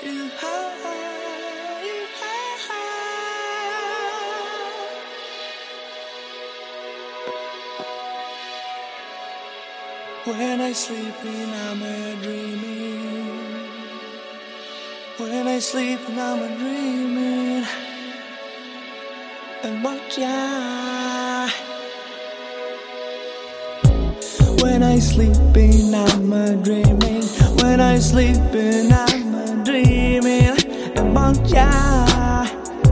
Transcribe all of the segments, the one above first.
When I sleep in, I'm a dreaming. When I sleep in, I'm a dreaming. And what ya? When I sleep in, I'm a dreaming. When I sleep in, I'm a dreaming. And what ya?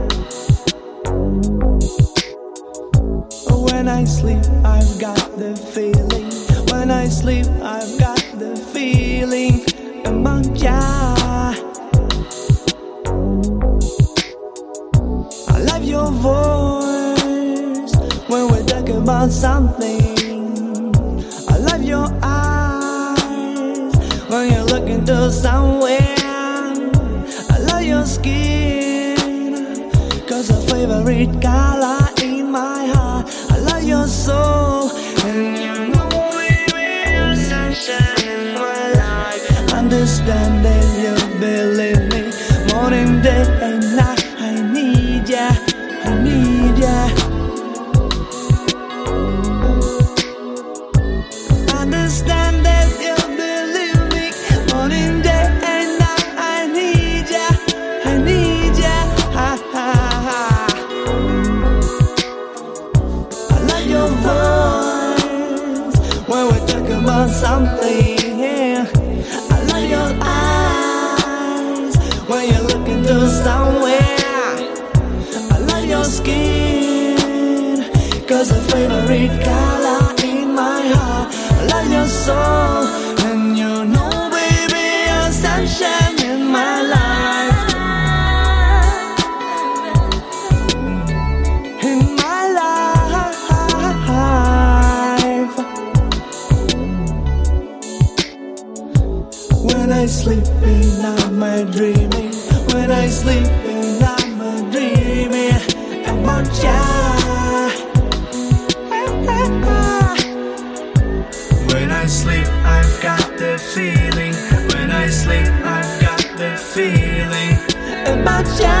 When I sleep, I've got the feeling. When I sleep, I've got the feeling about ya. I love your voice when we talk about something. I love your eyes when you look into somewhere. I love your skin, 'cause your favorite color in my heart. I love your soul, and you know in my life. Understand that you believe me. Morning, day and night, I need ya, I need ya. Understand that you believe me. Morning, day and night, I need ya, I need ya. Ha, ha, ha. I love your voice when we talk about something. I love your eyes when you look into somewhere. I love your skin, 'cause the favorite color in my heart. I love your soul, and you know, baby, you're sunshine in my life. In my life. When I sleep in, I'm a dreaming. When I sleep in, I'm a dreaming about ya. When I sleep, I've got the feeling. When I sleep, I've got the feeling about ya.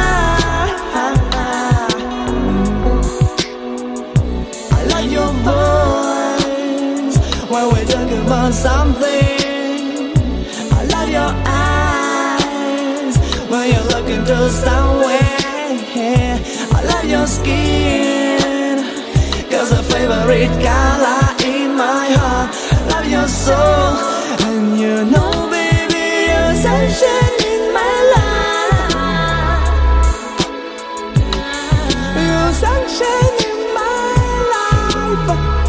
I love your voice when we talk about something. Your eyes when you look into somewhere. I love your skin, 'cause the favorite color in my heart. I love your soul, and you know, baby, you're sunshine in my life. You're sunshine in my life.